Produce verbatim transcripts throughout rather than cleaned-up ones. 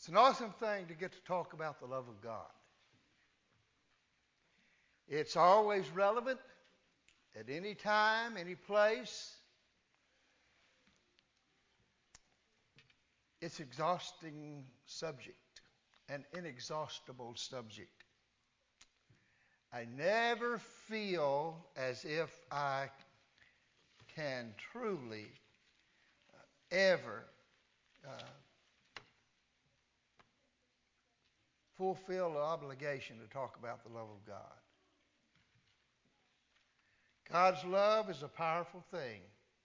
It's an awesome thing to get to talk about the love of God. It's always relevant at any time, any place. It's an exhausting subject, an inexhaustible subject. I never feel as if I can truly uh, ever uh, fulfill the obligation to talk about the love of God. God's love is a powerful thing.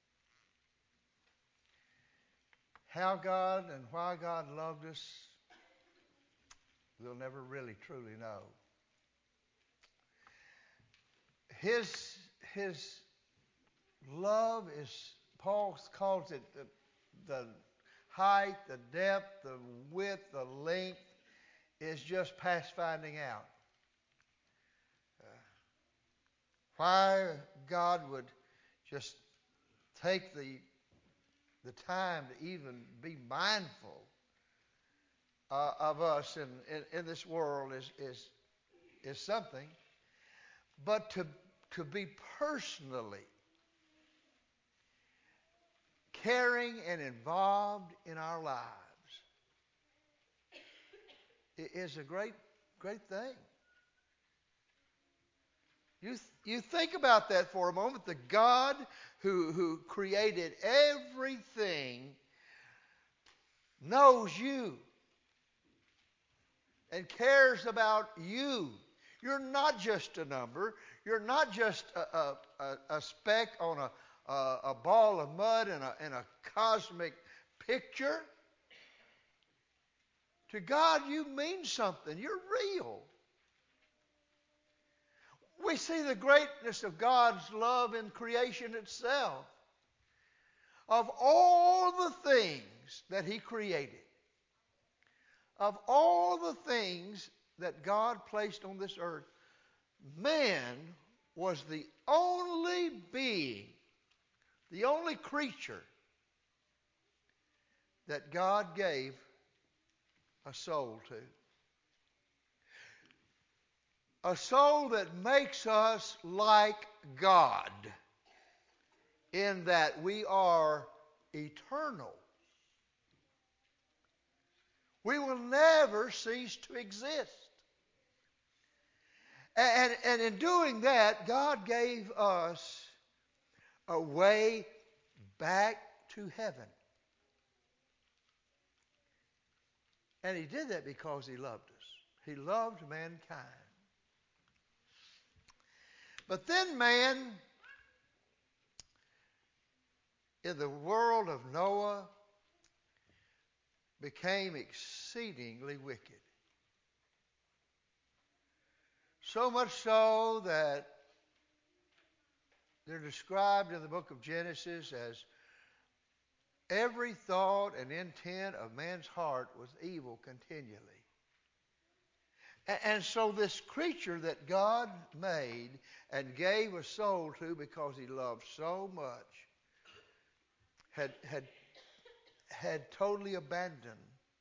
How God and why God loved us, we'll never really truly know. His, his love is, Paul calls it the, the height, the depth, the width, the length, is just past finding out. Uh, why God would just take the, the time to even be mindful uh, of us in, in, in this world is, is, is something. But to, to be personally caring and involved in our lives is a great, great thing. You, th- you think about that for a moment. The God who, who created everything knows you and cares about you. You're not just a number. You're not just a, a, a, a speck on a, a, a ball of mud in a, in a cosmic picture. To God, you mean something. You're real. We see the greatness of God's love in creation itself. Of all the things that He created, of all the things that God placed on this earth, man was the only being, the only creature that God gave a soul to. A soul that makes us like God in that we are eternal. We will never cease to exist. And, and in doing that, God gave us a way back to heaven. And He did that because He loved us. He loved mankind. But then man, in the world of Noah, became exceedingly wicked. So much so that they're described in the book of Genesis as every thought and intent of man's heart was evil continually. And so this creature that God made and gave a soul to because He loved so much had had had totally abandoned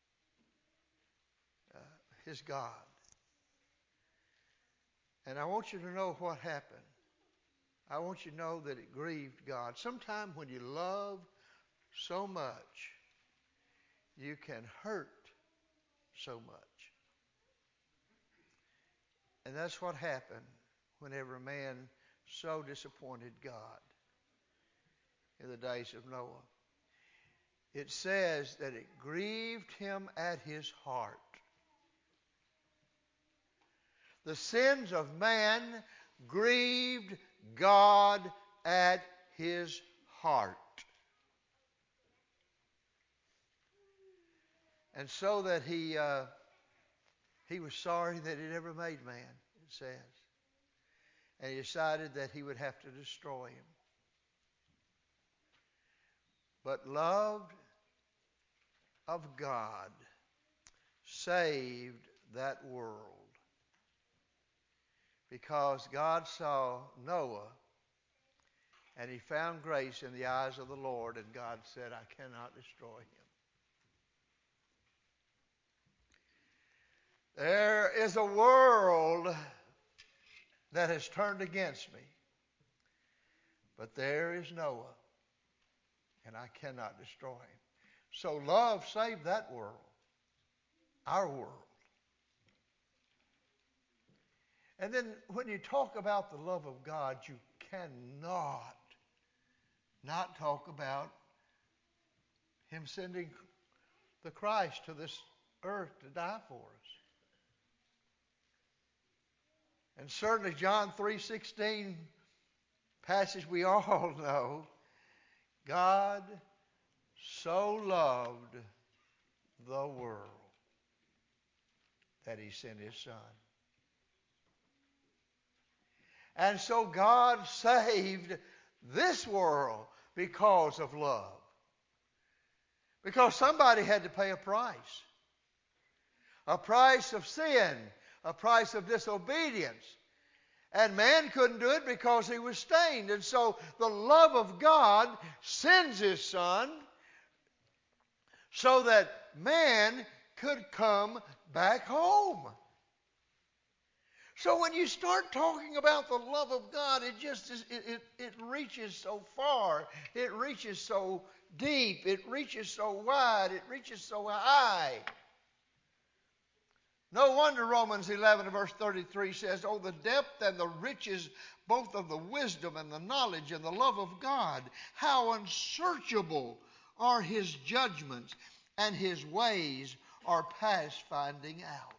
uh, his God. And I want you to know what happened. I want you to know that it grieved God. Sometimes when you love so much, you can hurt so much. And that's what happened whenever man so disappointed God in the days of Noah. It says that it grieved him at his heart. The sins of man grieved God at His heart. And so that he uh, he was sorry that He ever made man, it says. And He decided that He would have to destroy him. But love of God saved that world. Because God saw Noah and he found grace in the eyes of the Lord, and God said, I cannot destroy him. There is a world that has turned against me. But there is Noah, and I cannot destroy him. So love saved that world, our world. And then when you talk about the love of God, you cannot not talk about him sending the Christ to this earth to die for us. And certainly John three sixteen, passage we all know, God so loved the world that he sent his Son. And so God saved this world because of love. Because somebody had to pay a price. A price of sin, a price of disobedience. And man couldn't do it because he was stained. And so the love of God sends his Son so that man could come back home. So when you start talking about the love of God, it just is, it, it, it reaches so far. It reaches so deep. It reaches so wide. It reaches so high. No wonder Romans eleven verse thirty-three says, "Oh, the depth and the riches both of the wisdom and the knowledge and the love of God. How unsearchable are his judgments, and his ways are past finding out."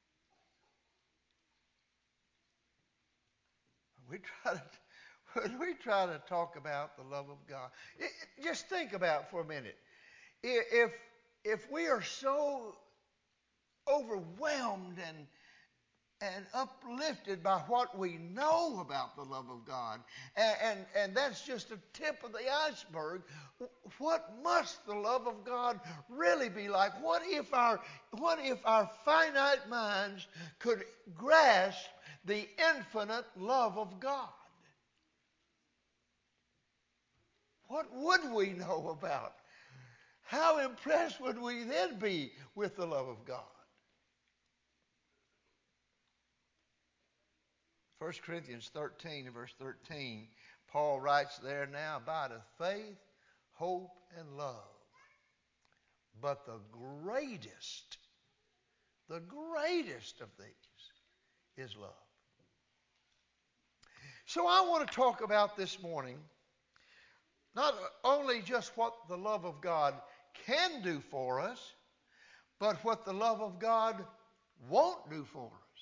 We try to, when we try to talk about the love of God, it, it, just think about it for a minute. If, if we are so overwhelmed and, and uplifted by what we know about the love of God, and, and, and that's just the tip of the iceberg, what must the love of God really be like? What if our, what if our finite minds could grasp the infinite love of God? What would we know about? How impressed would we then be with the love of God? First Corinthians thirteen, verse thirteen, Paul writes there, "Now abideth faith, hope, and love. But the greatest, the greatest of these is love." So I want to talk about this morning not only just what the love of God can do for us, but what the love of God won't do for us.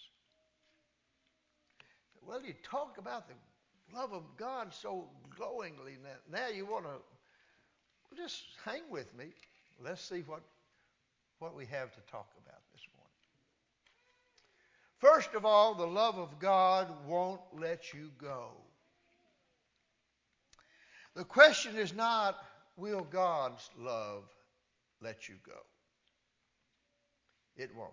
Well, you talk about the love of God so glowingly now. Now you want to well, just hang with me. Let's see what, what we have to talk about this morning. First of all, the love of God won't let you go. The question is not, will God's love let you go? It won't.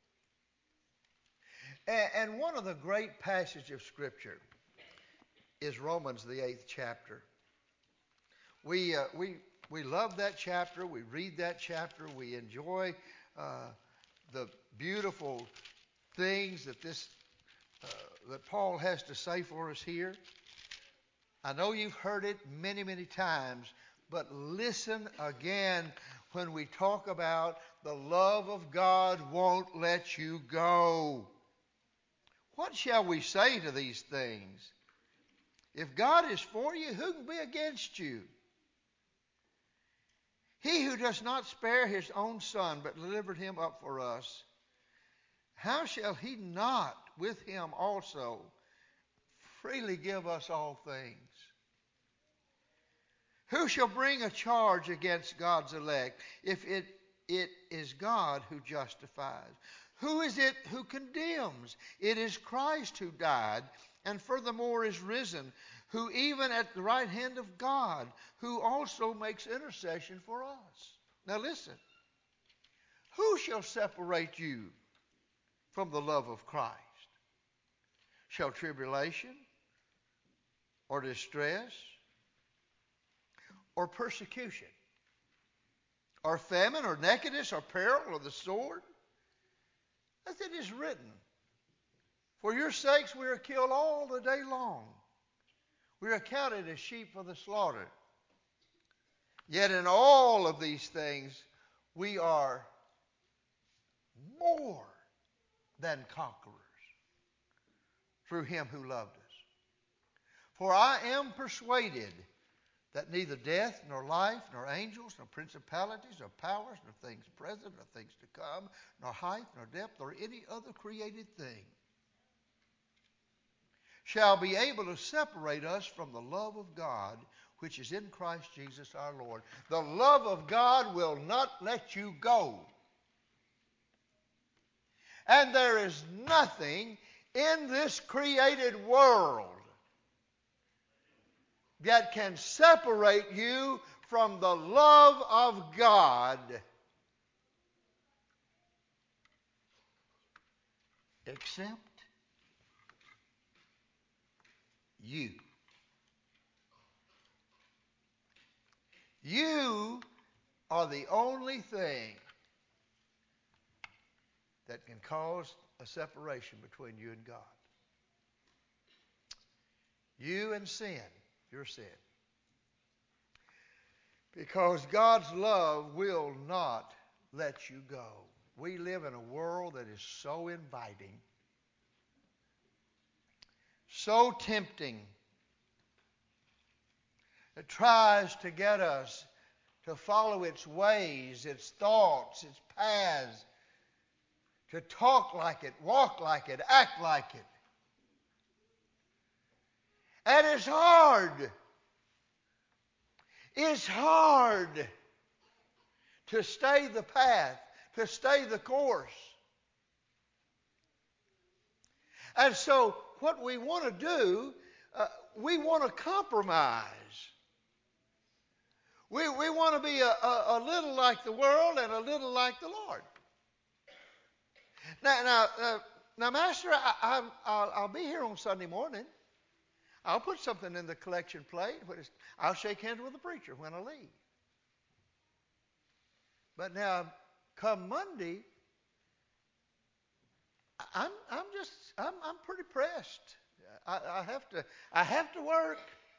And, and one of the great passages of Scripture is Romans, the eighth chapter. We, uh, we, we love that chapter. We read that chapter. We enjoy uh, the beautiful things that this uh, that Paul has to say for us here. I know you've heard it many, many times, but listen again when we talk about the love of God won't let you go. What shall we say to these things? If God is for you, who can be against you? He who does not spare his own Son, but delivered him up for us, how shall he not with him also freely give us all things? Who shall bring a charge against God's elect if it, it is God who justifies? Who is it who condemns? It is Christ who died, and furthermore is risen, who even at the right hand of God, who also makes intercession for us. Now listen. Who shall separate you from the love of Christ? Shall tribulation, or distress, or persecution, or famine, or nakedness, or peril, or the sword? As it is written, for your sakes we are killed all the day long. We are counted as sheep for the slaughter. Yet in all of these things we are more than conquerors through him who loved us. For I am persuaded that neither death, nor life, nor angels, nor principalities, nor powers, nor things present, nor things to come, nor height, nor depth, nor any other created thing shall be able to separate us from the love of God, which is in Christ Jesus our Lord. The love of God will not let you go. And there is nothing in this created world that can separate you from the love of God except you. You are the only thing that can cause a separation between you and God. You and sin, your sin. Because God's love will not let you go. We live in a world that is so inviting, so tempting. It tries to get us to follow its ways, its thoughts, its paths, to talk like it, walk like it, act like it. And it's hard. It's hard to stay the path, to stay the course. And so what we want to do, uh, we want to compromise. We, we want to be a, a, a little like the world and a little like the Lord. Now, now, uh, now Master, I, I, I'll, I'll be here on Sunday morning. I'll put something in the collection plate. I'll shake hands with the preacher when I leave. But now, come Monday, I'm I'm just I'm I'm pretty pressed. I, I have to I have to work.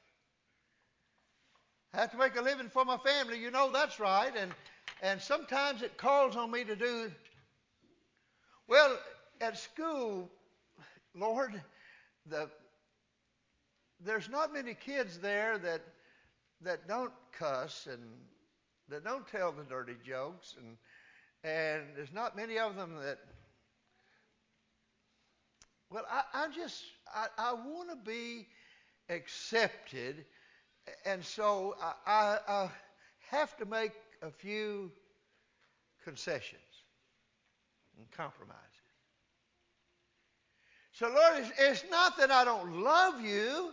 I have to make a living for my family. You know that's right. And and sometimes it calls on me to do. Well, at school, Lord, the there's not many kids there that that don't cuss and that don't tell the dirty jokes, and and there's not many of them that. Well, I, I just I, I want to be accepted, and so I, I, I have to make a few concessions and compromises. So, Lord, it's, it's not that I don't love you.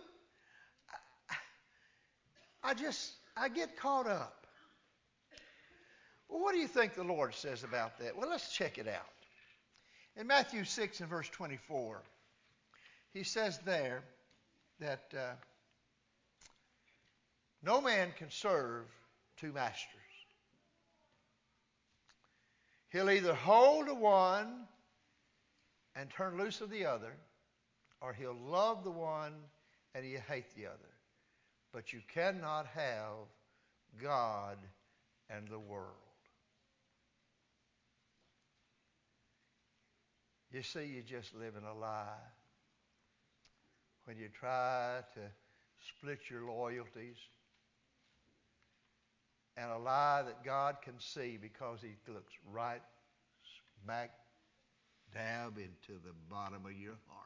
I, I just I get caught up. Well, what do you think the Lord says about that? Well, let's check it out. In Matthew six and verse twenty-four, he says there that uh, no man can serve two masters. He'll either hold to one and turn loose of the other, or he'll love the one and he'll hate the other. But you cannot have God and the world. You see, you just live in a lie when you try to split your loyalties, and a lie that God can see because he looks right smack dab into the bottom of your heart.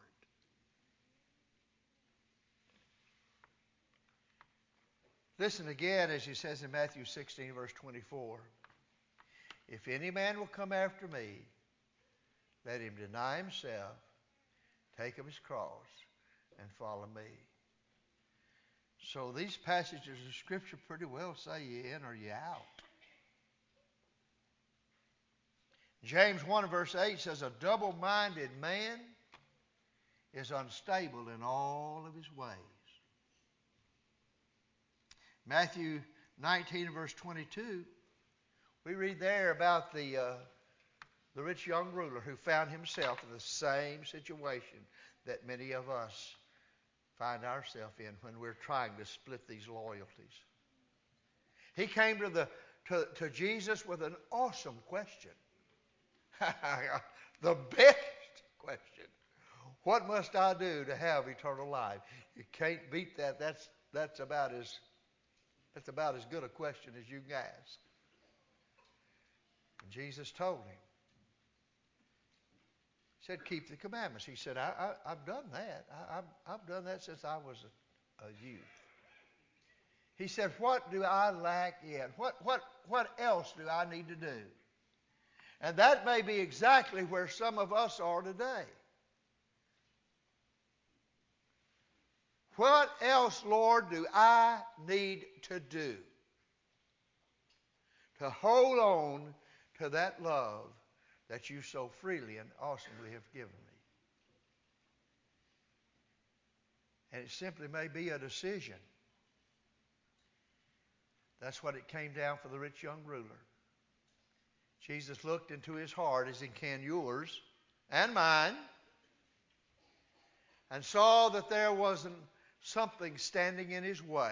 Listen again as he says in Matthew sixteen, verse twenty-four. If any man will come after me, let him deny himself, take up his cross, and follow me. So these passages of Scripture pretty well say you in or you out. James one verse eight says, a double-minded man is unstable in all of his ways. Matthew nineteen verse twenty-two, we read there about the uh, the rich young ruler who found himself in the same situation that many of us find ourselves in when we're trying to split these loyalties. He came to, the, to, to Jesus with an awesome question. The best question. What must I do to have eternal life? You can't beat that. That's, that's, about as, that's about as good a question as you can ask. And Jesus told him. He said, keep the commandments. He said, I, I, I've done that. I, I've, I've done that since I was a, a youth. He said, what do I lack yet? What, what, what else do I need to do? And that may be exactly where some of us are today. What else, Lord, do I need to do to hold on to that love that you so freely and awesomely have given me? And it simply may be a decision. That's what it came down for the rich young ruler. Jesus looked into his heart, as in can yours and mine, and saw that there wasn't something standing in his way.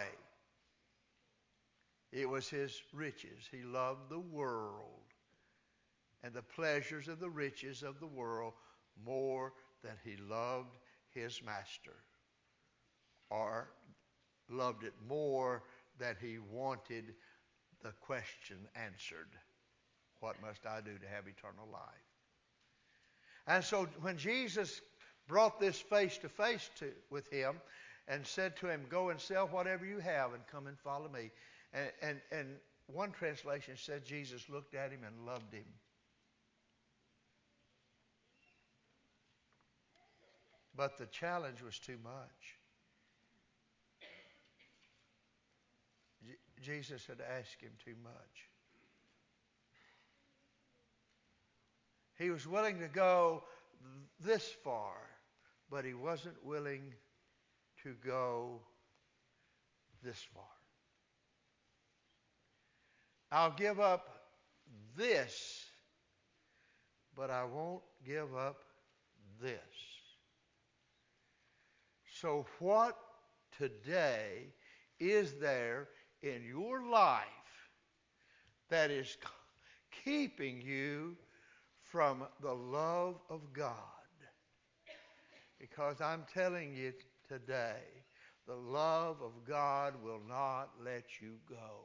It was his riches. He loved the world and the pleasures of the riches of the world more than he loved his master, or loved it more than he wanted the question answered. What must I do to have eternal life? And so when Jesus brought this face to face to with him and said to him, go and sell whatever you have and come and follow me. And, and, and one translation said Jesus looked at him and loved him. But the challenge was too much. J- Jesus had asked him too much. He was willing to go this far, but he wasn't willing to go this far. I'll give up this, but I won't give up this. So what today is there in your life that is keeping you from the love of God? Because I'm telling you today, the love of God will not let you go.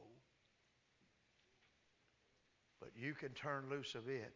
But you can turn loose of it.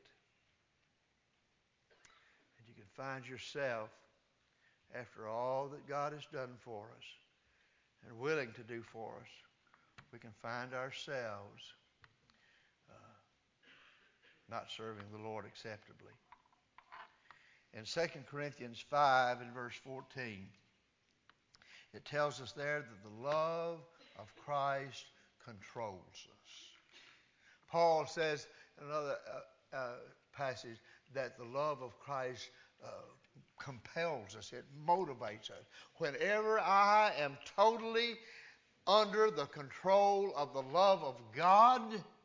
And you can find yourself, after all that God has done for us and willing to do for us, we can find ourselves uh, not serving the Lord acceptably. In Second Corinthians five and verse fourteen, it tells us there that the love of Christ controls us. Paul says in another uh, uh, passage that the love of Christ uh, compels us. It motivates us. Whenever I am totally under the control of the love of God,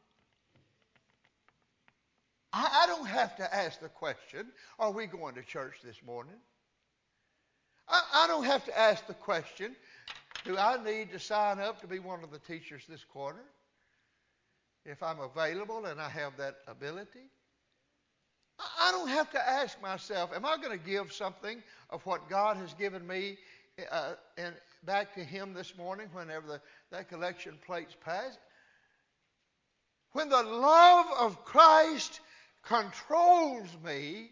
I, I don't have to ask the question, are we going to church this morning? I, I don't have to ask the question, do I need to sign up to be one of the teachers this quarter? If I'm available and I have that ability. I don't have to ask myself, am I going to give something of what God has given me uh, and back to Him this morning whenever the, that collection plate's passed? When the love of Christ controls me,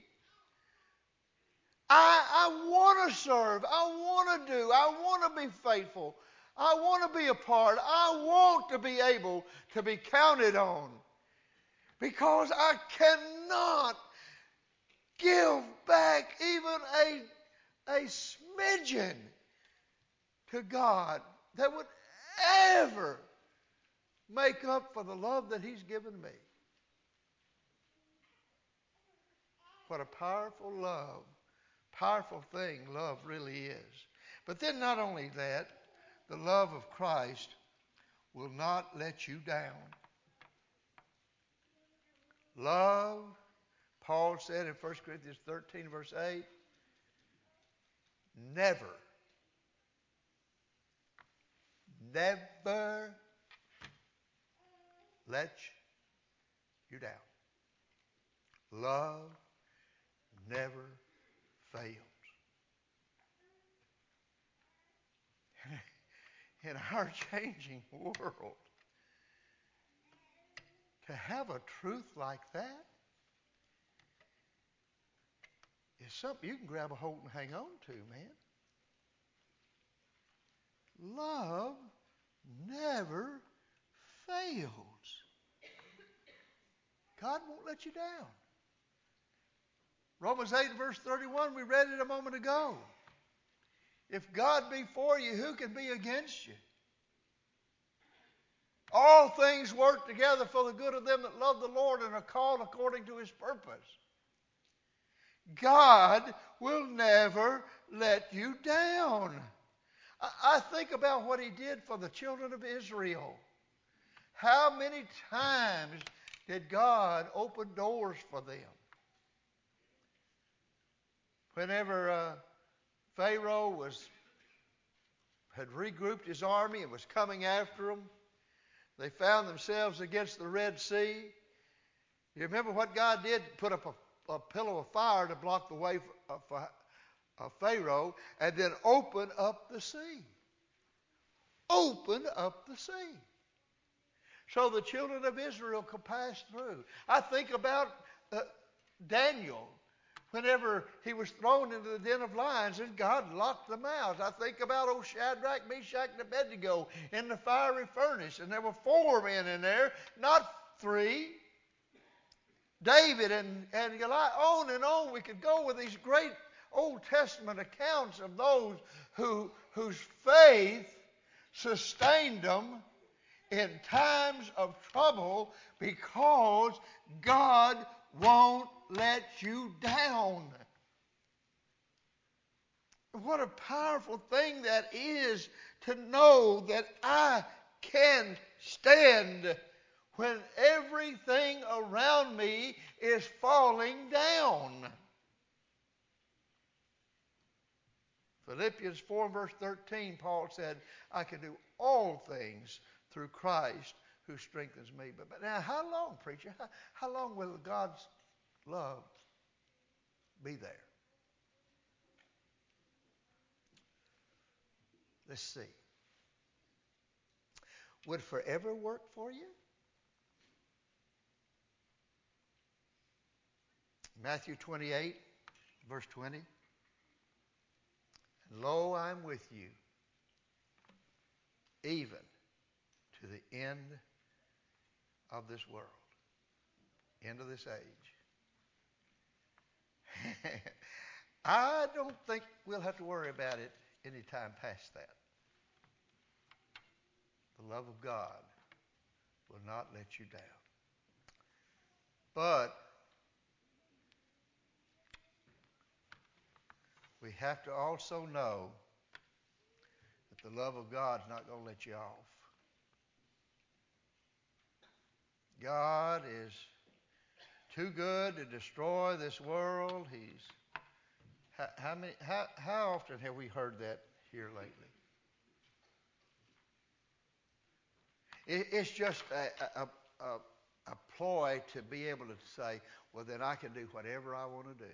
I, I want to serve, I want to do, I want to be faithful, I want to be a part, I want to be able to be counted on, because I cannot give back even a, a smidgen to God that would ever make up for the love that He's given me. What a powerful love, powerful thing love really is. But then not only that, the love of Christ will not let you down. Love, Paul said in First Corinthians thirteen, verse eight, never, never let you down. Love never fails. In our changing world, to have a truth like that is something you can grab a hold and hang on to, man. Love never fails. God won't let you down. Romans eight, verse thirty-one, we read it a moment ago. If God be for you, who can be against you? All things work together for the good of them that love the Lord and are called according to His purpose. God will never let you down. I think about what He did for the children of Israel. How many times did God open doors for them? Whenever uh, Pharaoh was had regrouped his army and was coming after them, they found themselves against the Red Sea. You remember what God did? Put up a, a pillar of fire to block the way for, for, of Pharaoh, and then open up the sea. Open up the sea. So the children of Israel could pass through. I think about uh, Daniel. Whenever he was thrown into the den of lions and God locked them out. I think about old Shadrach, Meshach, and Abednego in the fiery furnace. And there were four men in there, not three. David and, and Goliath, on and on we could go with these great Old Testament accounts of those who, whose faith sustained them in times of trouble because God won't let you down. What a powerful thing that is to know that I can stand when everything around me is falling down. Philippians four, verse thirteen, Paul said, I can do all things through Christ who strengthens me. But, but now, how long, preacher? How, how long will God's love be there? Let's see. Would forever work for you? Matthew twenty-eight, verse twenty. And lo, I'm with you, even to the end of this world, end of this age. I don't think we'll have to worry about it any time past that. The love of God will not let you down. But we have to also know that the love of God's not going to let you off. God is too good to destroy this world. He's how, how many? How, how often have we heard that here lately? It, it's just a, a, a, a ploy to be able to say, well, then I can do whatever I want to do.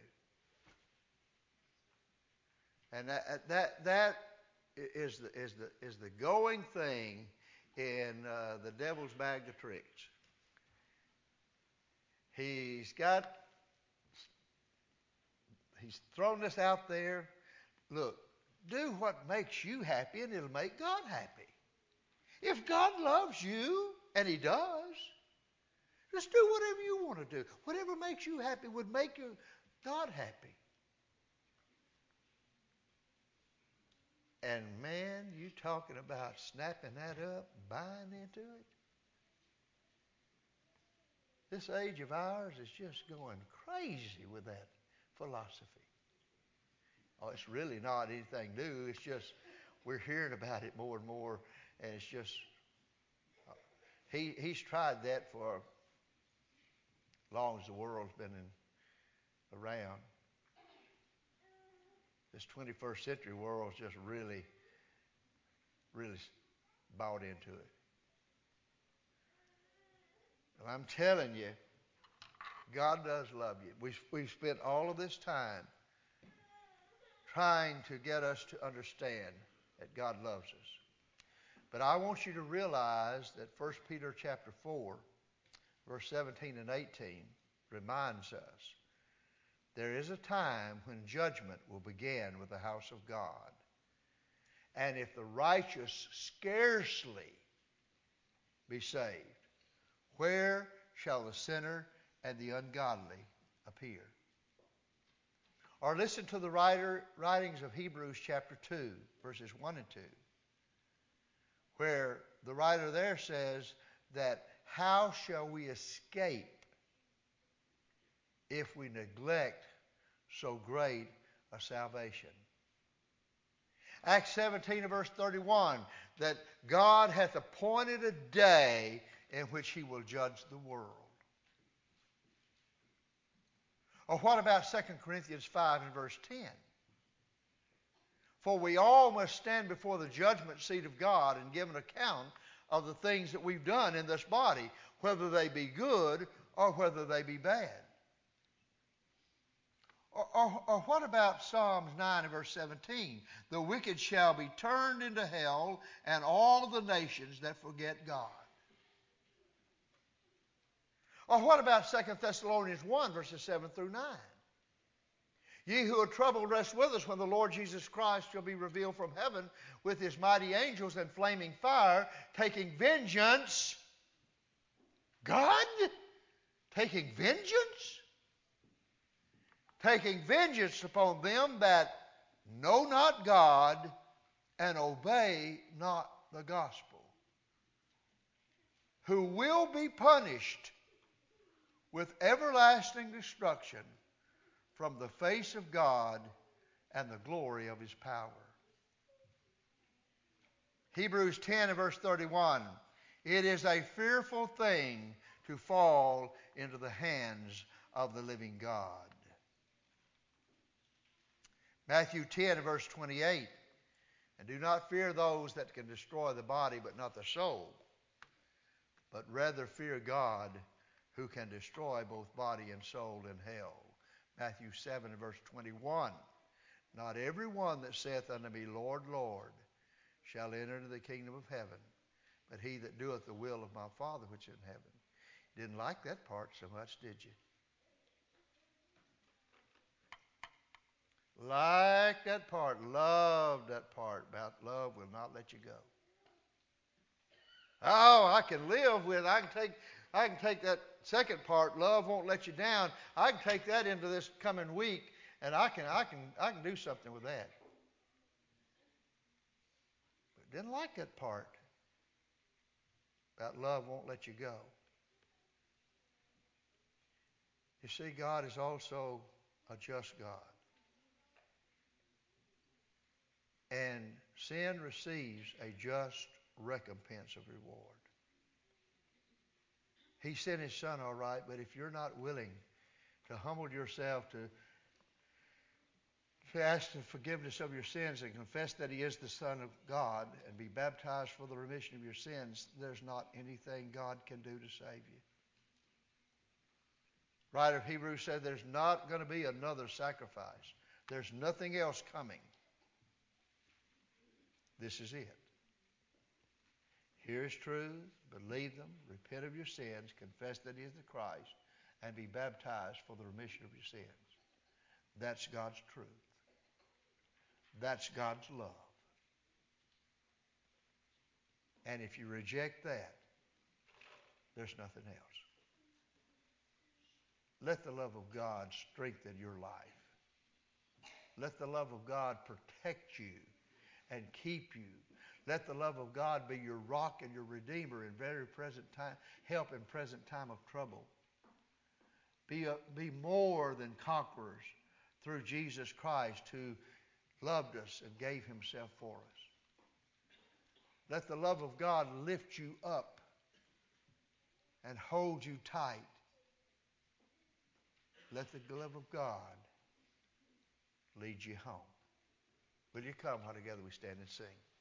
And that that that is the is the is the going thing in uh, the devil's bag of tricks. He's got he's thrown this out there. Look, do what makes you happy, and it'll make God happy. If God loves you, and He does, just do whatever you want to do. Whatever makes you happy would make you God happy. And man, you talking about snapping that up, buying into it. This age of ours is just going crazy with that philosophy. Oh, it's really not anything new. It's just we're hearing about it more and more, and it's just he he's tried that for as long as the world's been in around. This twenty-first century world's just really, really bought into it. And I'm telling you, God does love you. We've, we've spent all of this time trying to get us to understand that God loves us. But I want you to realize that First Peter chapter four, verse seventeen and eighteen reminds us there is a time when judgment will begin with the house of God. And if the righteous scarcely be saved, where shall the sinner and the ungodly appear? Or listen to the writer, writings of Hebrews chapter two, verses one and two, where the writer there says that how shall we escape if we neglect so great a salvation? Acts seventeen and verse thirty-one, that God hath appointed a day in which he will judge the world. Or what about Second Corinthians five and verse ten? For we all must stand before the judgment seat of God and give an account of the things that we've done in this body, whether they be good or whether they be bad. Or, or, or what about Psalms nine and verse seventeen? The wicked shall be turned into hell, and all the nations that forget God. Or what about Second Thessalonians one, verses seven through nine? Ye who are troubled, rest with us when the Lord Jesus Christ shall be revealed from heaven with his mighty angels and flaming fire, taking vengeance. God? Taking vengeance? Taking vengeance upon them that know not God and obey not the gospel, who will be punished with everlasting destruction from the face of God and the glory of his power. Hebrews ten and verse thirty-one, it is a fearful thing to fall into the hands of the living God. Matthew ten and verse twenty-eight, and do not fear those that can destroy the body but not the soul, but rather fear God who can destroy both body and soul in hell. Matthew seven and verse twenty-one, not every one that saith unto me, Lord, Lord, shall enter into the kingdom of heaven, but he that doeth the will of my Father which is in heaven. Didn't like that part so much, did you? Like that part, loved that part about love will not let you go. Oh, I can live with, I can take, I can take that second part, love won't let you down. I can take that into this coming week, and I can, I can, I can do something with that. But didn't like that part about love won't let you go. You see, God is also a just God. And sin receives a just recompense of reward. He sent his son, all right, but if you're not willing to humble yourself, to, to ask the forgiveness of your sins and confess that he is the Son of God and be baptized for the remission of your sins, there's not anything God can do to save you. Writer of Hebrews said there's not going to be another sacrifice. There's nothing else coming. This is it. Hear his truth, believe them, repent of your sins, confess that he is the Christ, and be baptized for the remission of your sins. That's God's truth. That's God's love. And if you reject that, there's nothing else. Let the love of God strengthen your life. Let the love of God protect you and keep you. Let the love of God be your rock and your redeemer in very present time, help in present time of trouble. Be, a, be more than conquerors through Jesus Christ, who loved us and gave himself for us. Let the love of God lift you up and hold you tight. Let the love of God lead you home. Will you come while together we stand and sing?